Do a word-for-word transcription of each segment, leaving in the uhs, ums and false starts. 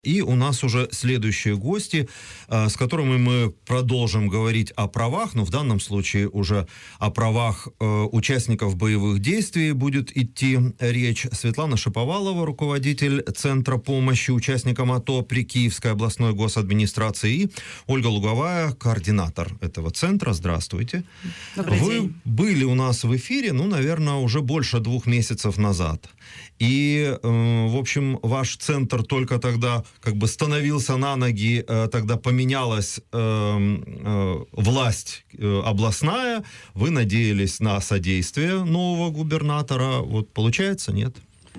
И у нас уже следующие гости, с которыми мы продолжим говорить о правах, но в данном случае уже о правах участников боевых действий будет идти речь. Светлана Шаповалова, руководитель Центра помощи участникам АТО при Киевской областной госадминистрации, и Ольга Луговая, координатор этого центра. Здравствуйте. Добрый Вы день. были у нас в эфире, ну, наверное, уже больше двух месяцев назад. И, э, в общем, ваш центр только тогда как бы становился на ноги, э, тогда поменялась э, э, власть э, областная, вы надеялись на содействие нового губернатора, вот получается, нет?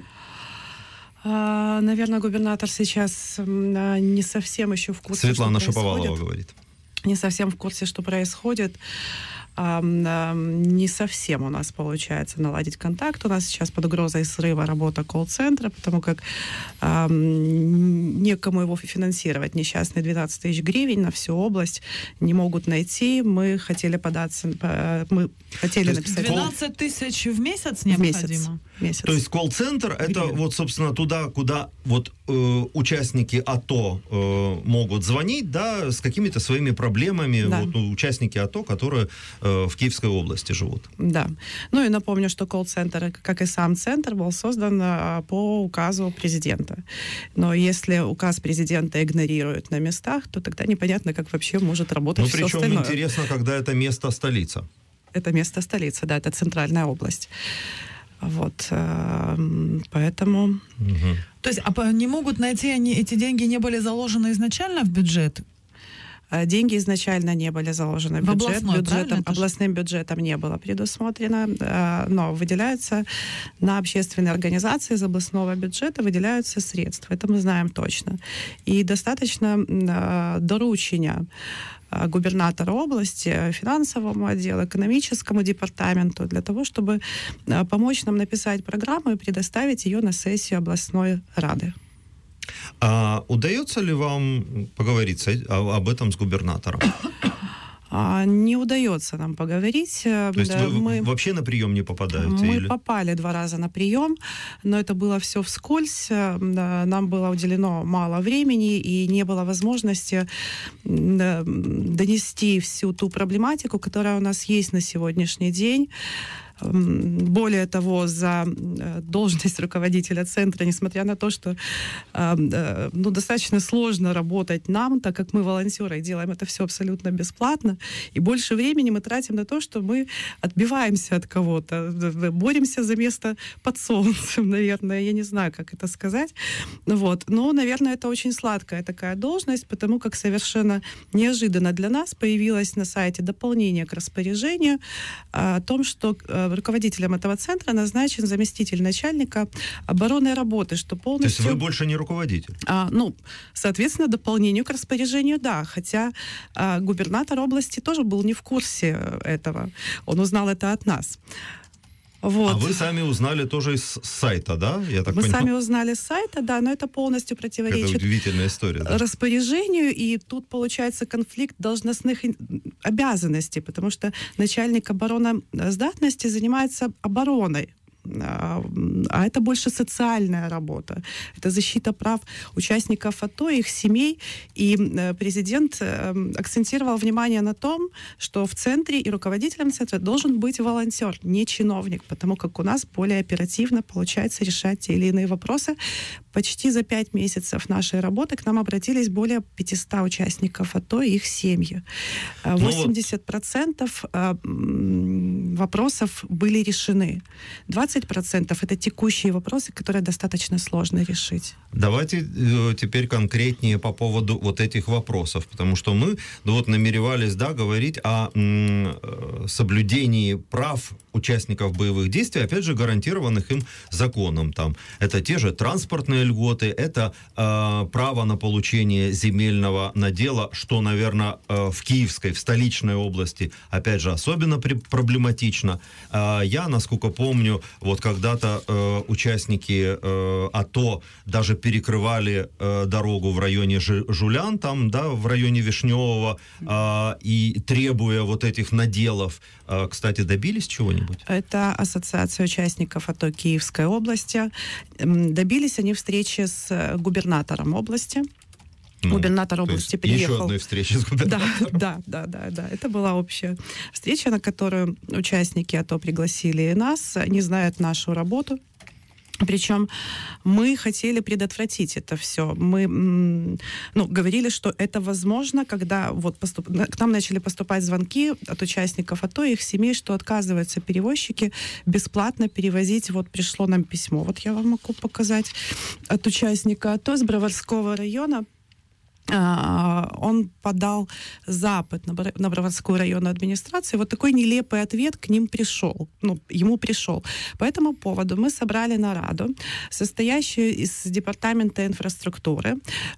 А, наверное, губернатор сейчас а, не совсем еще в курсе, Светлана что Шаповалова происходит. говорит. Не совсем в курсе, что происходит. А, а, не совсем у нас получается наладить контакт. У нас сейчас под угрозой срыва работа колл-центра, потому как а, некому его финансировать. Несчастные двенадцать тысяч гривен на всю область не могут найти. Мы хотели податься, мы хотели написать... двенадцать тысяч в месяц в необходимо? месяц. месяц. То есть колл-центр — это Гривен. вот, собственно, туда, куда вот э, участники АТО э, могут звонить, да, с какими-то своими проблемами, Да. вот, участники АТО, которые э, в Киевской области живут. Да. Ну и напомню, что колл-центр, как и сам центр, был создан а, по указу президента. Но если указ президента игнорируют на местах, то тогда непонятно, как вообще может работать Ну, все причем остальное. интересно, когда это место столица. Это место столицы, да, это центральная область. Вот, э, поэтому... Угу. То есть а по- не могут найти они, эти деньги не были заложены изначально в бюджет? э, Деньги изначально не были заложены в В бюджет. областной, бюджетом, правильно? Это ж- областным бюджетом не было предусмотрено, э, но выделяются на общественные организации из областного бюджета, выделяются средства. Это мы знаем точно. И достаточно э, доручения э, губернатора области, финансовому отделу, экономическому департаменту для того, чтобы э, помочь нам написать программу и предоставить ее на сессию областной рады. А удается ли вам поговорить с э- о- об этом с губернатором? А, Не удается нам поговорить. То есть Да, вы мы... вообще на прием не попадаете? Мы или? попали два раза на прием, но это было все вскользь. Э, да, Нам было уделено мало времени и не было возможности м, да, донести всю ту проблематику, которая у нас есть на сегодняшний день. М, Более того, за э, должность руководителя центра, несмотря на то, что э, э, ну, достаточно сложно работать нам, так как мы волонтеры и делаем это все абсолютно бесплатно, и больше времени мы тратим на то, что мы отбиваемся от кого-то, э, боремся за место под солнцем, наверное, я не знаю, как это сказать. Вот. Но, наверное, это очень сладкая такая должность, потому как совершенно неожиданно для нас появилось на сайте дополнение к распоряжению о том, что э, руководителем этого центра назначен заместитель начальника оборонной работы, что То есть полностью... вы больше не руководитель? А, ну, соответственно, дополнению к распоряжению, да. Хотя а, губернатор области тоже был не в курсе этого. Он узнал это от нас. Вот. А вы сами узнали тоже из сайта, да? Я так Мы понимаю. сами узнали с сайта, да, но это полностью Это противоречит удивительная история, да? распоряжению, и тут получается конфликт должностных ин- обязанностей, потому что начальник обороноздатности занимается обороной. А а это больше социальная работа. Это защита прав участников АТО, их семей. И э, президент э, акцентировал внимание на том, что в центре и руководителем центра должен быть волонтер, не чиновник, потому как у нас более оперативно получается решать те или иные вопросы. Почти за пять месяцев нашей работы к нам обратились более пятьсот участников АТО и их семьи. Э, Ну вот. восемьдесят процентов э, м, вопросов были решены. двадцать процентов это текущие вопросы, которые достаточно сложно решить. Давайте э, теперь конкретнее по поводу вот этих вопросов, потому что мы ну, вот намеревались, да, говорить о м, э, соблюдении прав участников боевых действий, опять же, гарантированных им законом. Там, это те же транспортные льготы, это э, право на получение земельного надела, что, наверное, э, в Киевской, в столичной области, опять же, особенно при- проблематично. Э, я, насколько помню, вот когда-то э, участники э, АТО даже перекрывали э, дорогу в районе Жи- Жулян, там, да, в районе Вишневого, э, и требуя вот этих наделов. Э, кстати, добились чего-нибудь? какая-нибудь? Это Ассоциация участников АТО Киевской области. Добились они встречи с губернатором области. Ну, Губернатор области приехал. Еще одной встречи с губернатором. Да, да, да, да. Это была общая встреча, на которую участники АТО пригласили и нас. Они знают нашу работу. Причем мы хотели предотвратить это все. Мы ну, говорили, что это возможно, когда вот поступ... к нам начали поступать звонки от участников АТО и их семей, что отказываются перевозчики бесплатно перевозить. Вот пришло нам письмо, вот я вам могу показать, от участника АТО с Броварского района. Он подал запад на Броварскую районную администрацию. Вот такой нелепый ответ к ним пришел. Ну, ему пришел. По этому поводу мы собрали нараду, состоящую из департамента инфраструктуры,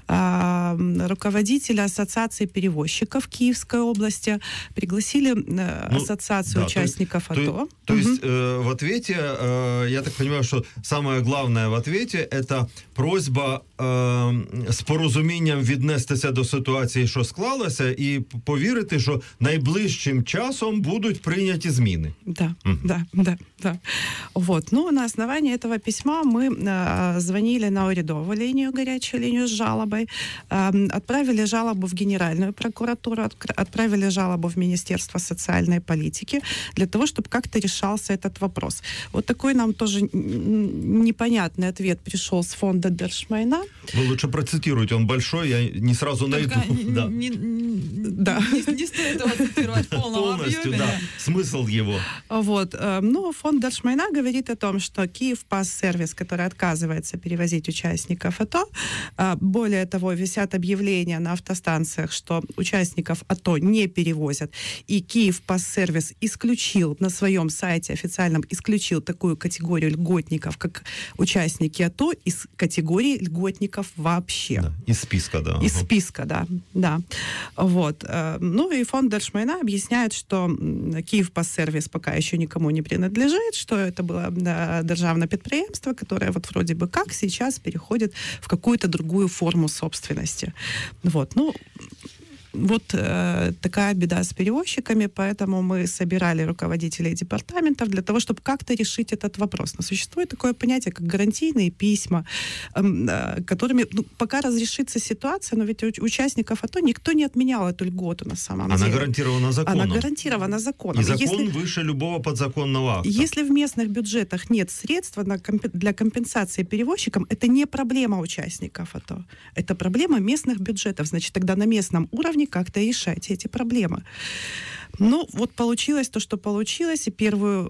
руководителя Ассоциации перевозчиков Киевской области, пригласили ну, Ассоциацию да, участников то есть, АТО. То, то есть э, в ответе, э, я так понимаю, что самое главное в ответе это просьба э, з порозумінням віднестися до ситуації, що склалася, і повірити, що найближчим часом будуть прийняті зміни. Да, mm. да, да, да. Вот. Ну, на основании этого письма мы э, звонили на урядовую линию, горячую линию с жалобой, э, отправили жалобу в Генеральную прокуратуру, от, отправили жалобу в Министерство социальной политики для того, чтобы как-то решался этот вопрос. Вот такой нам тоже непонятный ответ пришел с фонда Держмайна. Вы лучше процитируйте, он большой, я не сразу найду. Не, да. не, не, да. не, не стоит его цитировать в полном полностью, объеме. Да. Смысл его. Вот. Ну, фонд Держмайна говорит о том, что Киевпасс-сервис, который отказывается перевозить участников АТО, более того, висят объявления на автостанциях, что участников АТО не перевозят, и Киевпасс-сервис исключил на своем сайте официальном, исключил такую категорию льготников, как участники АТО, из категории льготников вообще. Да, из списка, да. Из списка, да. да. Вот. Ну и фонд Держмайна объясняет, что Киевпасс-сервис пока еще никому не принадлежит, что это было да, державное предприятие, которое вот вроде бы как сейчас переходит в какую-то другую форму собственности. Вот. Ну, Вот э, такая беда с перевозчиками, поэтому мы собирали руководителей департаментов для того, чтобы как-то решить этот вопрос. Но существует такое понятие, как гарантийные письма, э, э, которыми ну, пока разрешится ситуация, но ведь у участников АТО никто не отменял эту льготу на самом Она деле. Она гарантирована законом. Она гарантирована законом. И закон если, выше любого подзаконного акта. Если в местных бюджетах нет средств на комп- для компенсации перевозчикам, это не проблема участников АТО. Это проблема местных бюджетов. Значит, тогда на местном уровне как-то решайте эти проблемы. Ну, вот получилось то, что получилось, и первую,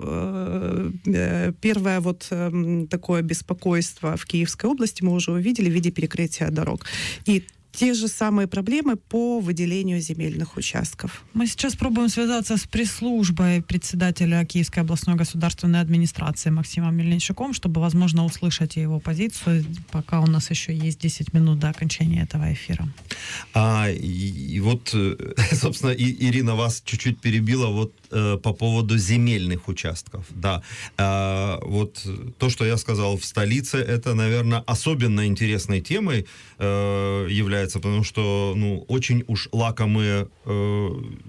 э, первое вот э, такое беспокойство в Киевской области мы уже увидели в виде перекрытия дорог. И те же самые проблемы по выделению земельных участков. Мы сейчас пробуем связаться с пресс-службой председателя Киевской областной государственной администрации Максимом Мельничуком, чтобы, возможно, услышать его позицию, пока у нас еще есть десять минут до окончания этого эфира. А, и, и вот, собственно, и, Ирина вас чуть-чуть перебила вот э, по поводу земельных участков. Да, а, вот то, что я сказал в столице, это, наверное, особенно интересной темой э, является, потому что, ну, очень уж лакомые э,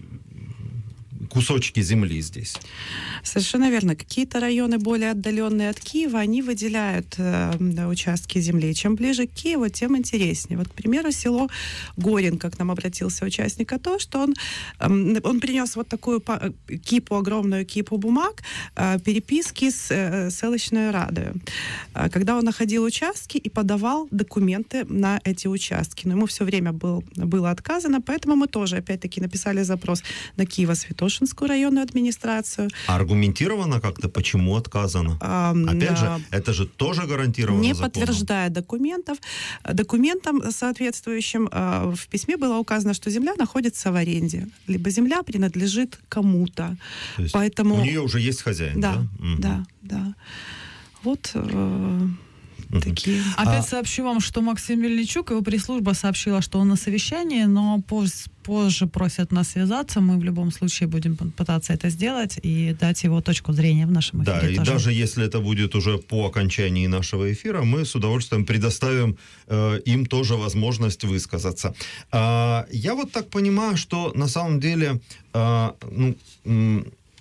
кусочки земли здесь. Совершенно верно. Какие-то районы более отдаленные от Киева, они выделяют э, участки земли. Чем ближе к Киеву, тем интереснее. Вот, к примеру, село Горин, как нам обратился участник АТО, что он, э, он принес вот такую кипу, огромную кипу бумаг, э, переписки с э, селищной радой. Э, когда он находил участки и подавал документы на эти участки. Но ему все время был, было отказано, поэтому мы тоже, опять-таки, написали запрос на Киево-Святошинскую районную администрацию. Аргументировано как-то, почему отказано? А, Опять а, же, это же тоже гарантировано не законом. Подтверждая документов. Документом соответствующим в письме было указано, что земля находится в аренде, либо земля принадлежит кому-то. То есть Поэтому... у нее уже есть хозяин, да? Да, угу. да, да. Вот... Э- Такие. Опять а... сообщу вам, что Максим Мельничук, его пресс-служба сообщила, что он на совещании, но поз- позже просят нас связаться. Мы в любом случае будем пытаться это сделать и дать его точку зрения в нашем эфире. Да, и тоже. даже если это будет уже по окончании нашего эфира, мы с удовольствием предоставим э, им тоже возможность высказаться. А, я вот так понимаю, что на самом деле... А, ну, м-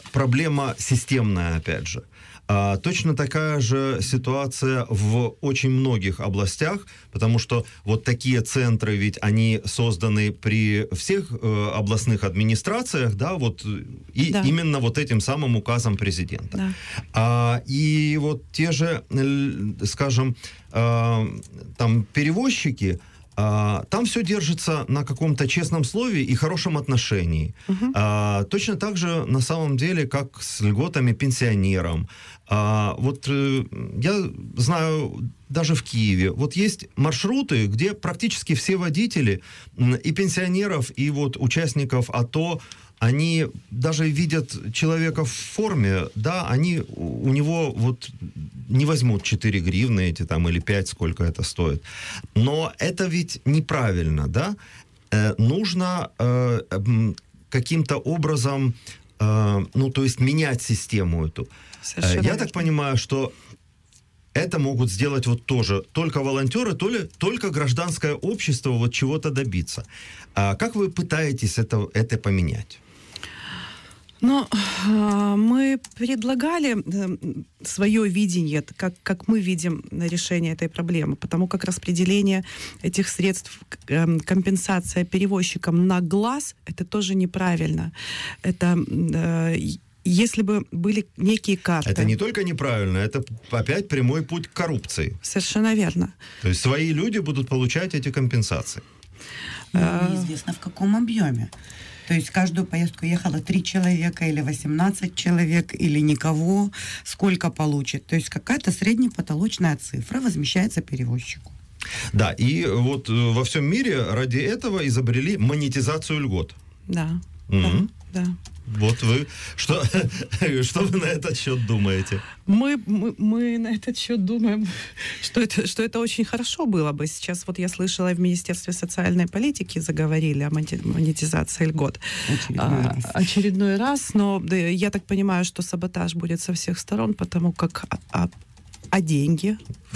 проблема системная, опять же. А, точно такая же ситуация в очень многих областях, потому что вот такие центры, ведь они созданы при всех э, областных администрациях, да, вот, и да. именно вот этим самым указом президента. Да. А, и вот те же, скажем, э, там перевозчики, а, там все держится на каком-то честном слове и хорошем отношении. Uh-huh. А, точно так же на самом деле, как с льготами пенсионерам. А, вот э, я знаю, даже в Киеве, вот есть маршруты, где практически все водители и пенсионеров, и вот участников АТО, они даже видят человека в форме, да, они у него вот не возьмут четыре гривны эти там или пять, сколько это стоит. Но это ведь неправильно, да? Э, нужно э, э, каким-то образом, э, ну, то есть менять систему эту. Совершенно Я верно. Так понимаю, что это могут сделать вот тоже только волонтеры, то ли, только гражданское общество вот чего-то добиться. А как вы пытаетесь это, это поменять? Ну, мы предлагали свое видение, как, как мы видим решение этой проблемы, потому как распределение этих средств, компенсация перевозчикам на глаз, это тоже неправильно. Это... Если бы были некие карты. Это не только неправильно, это опять прямой путь к коррупции. Совершенно верно. То есть свои люди будут получать эти компенсации. Ну, неизвестно в каком объеме. То есть в каждую поездку ехало три человека или восемнадцать человек, или никого, сколько получит. То есть какая-то среднепотолочная цифра возмещается перевозчику. Да, и вот во всем мире ради этого изобрели монетизацию льгот. Да, угу. да, да. Вот вы, что, что вы на этот счет думаете? Мы, мы, мы на этот счет думаем, что это, что это очень хорошо было бы. Сейчас вот я слышала, в Министерстве социальной политики заговорили о монетизации льгот. Очередной раз. А, очередной раз, но да, я так понимаю, что саботаж будет со всех сторон, потому как... А, а, а деньги?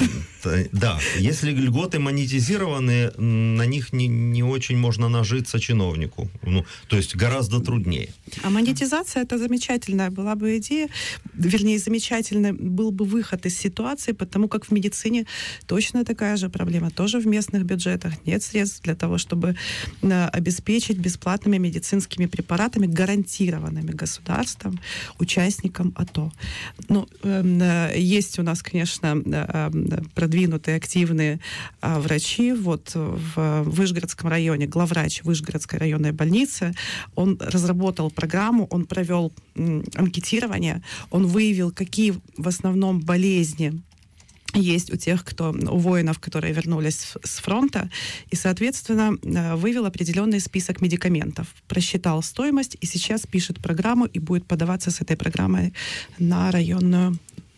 Да, если льготы монетизированы, на них не, не очень можно нажиться чиновнику. Ну, то есть гораздо труднее. А монетизация — это замечательная была бы идея, вернее, замечательный был бы выход из ситуации, потому как в медицине точно такая же проблема. Тоже в местных бюджетах нет средств для того, чтобы обеспечить бесплатными медицинскими препаратами, гарантированными государством, участникам АТО. Ну, есть у нас, конечно, продвинутые, активные а, врачи. Вот в Вышгородском районе, главврач Вышгородской районной больницы, он разработал программу, он провел м, анкетирование, он выявил, какие в основном болезни есть у тех, кто, у воинов, которые вернулись с фронта, и, соответственно, вывел определенный список медикаментов, просчитал стоимость, и сейчас пишет программу и будет подаваться с этой программой на районную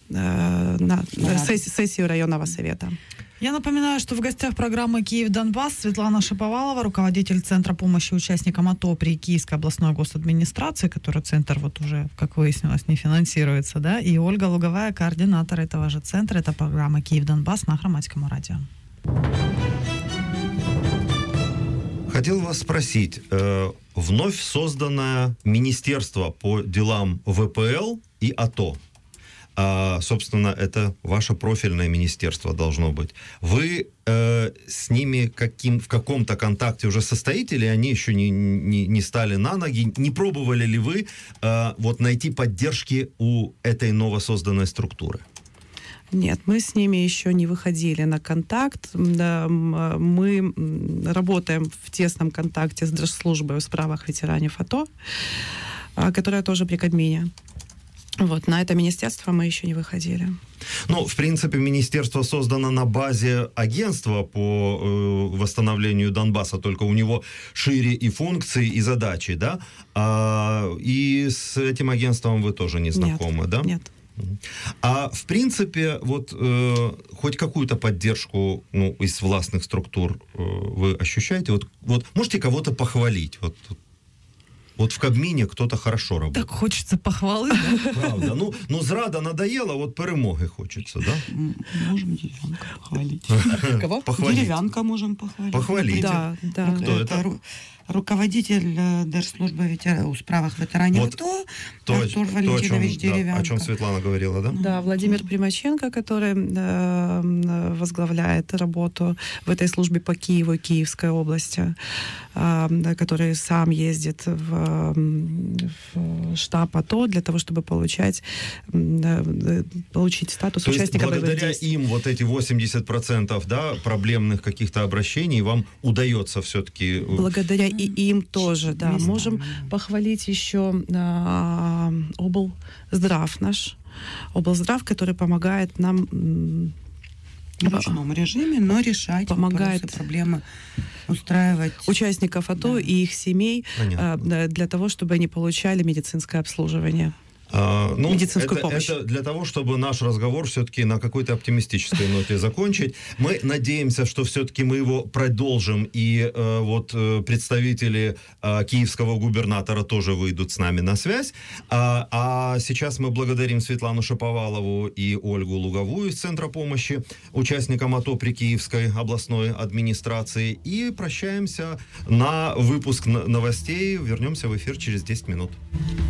на сессию, сессию районного совета. Я напоминаю, что в гостях программы «Киев-Донбасс» Светлана Шаповалова, руководитель Центра помощи участникам АТО при Киевской областной госадминистрации, который центр вот уже, как выяснилось, не финансируется, да, и Ольга Луговая, координатор этого же центра. Это программа «Киев-Донбасс» на Громадском радио. Хотел вас спросить, э, вновь созданное Министерство по делам ВПЛ и АТО, А, собственно, это ваше профильное министерство должно быть. Вы э, с ними каким, в каком-то контакте уже состоите, или они еще не, не, не стали на ноги? Не пробовали ли вы э, вот найти поддержки у этой новосозданной структуры? Нет, мы с ними еще не выходили на контакт. Мы работаем в тесном контакте с Держслужбой у справах ветеранов АТО, которая тоже при Кабмине. Вот, на это министерство мы еще не выходили. Ну, в принципе, министерство создано на базе агентства по э, восстановлению Донбасса, только у него шире и функции, и задачи, да? А, и с этим агентством вы тоже не знакомы, нет, да? Нет. А в принципе, вот э, хоть какую-то поддержку, ну, из властных структур э, вы ощущаете? Вот, вот можете кого-то похвалить? Вот. Вот в Кабмине кто-то хорошо работает. Так хочется похвалы, да? Правда. Ну, ну зрада надоела, вот перемоги хочется, да? Можем Деревянка похвалить. Кого? Похвалить. Деревянка можем похвалить. Похвалить. Да, да. Кто это? ру- руководитель э, Держслужбы ветера... у справах ветеранів Вот АТО, То, Артур то, о, чем, Валентинович да, Деревянко. о чем Светлана говорила, да? Да, Владимир Примаченко, который э, возглавляет работу в этой службе по Киеву и Киевской области, э, который сам ездит в, в штаб АТО для того, чтобы получать, э, получить статус То есть участника боевых благодаря действий. им вот эти восемьдесят процентов, да, проблемных каких-то обращений вам удается все-таки... Благодаря и им тоже, да. Местами, Можем да. похвалить еще а, облздрав наш, облздрав, который помогает нам м, В ручном режиме, но решать Помогает. вопросы, проблемы, устраивать. участников АТО Да. и их семей Понятно. а, да, для того, чтобы они получали медицинское обслуживание. А, ну, медицинскую это, помощь. это для того, чтобы наш разговор все-таки на какой-то оптимистической ноте закончить. Мы надеемся, что все-таки мы его продолжим, и э, вот э, представители э, киевского губернатора тоже выйдут с нами на связь. А, а сейчас мы благодарим Светлану Шаповалову и Ольгу Луговую из Центра помощи участникам АТО при Киевской областной администрации и прощаемся на выпуск н- новостей. Вернемся в эфир через десять минут.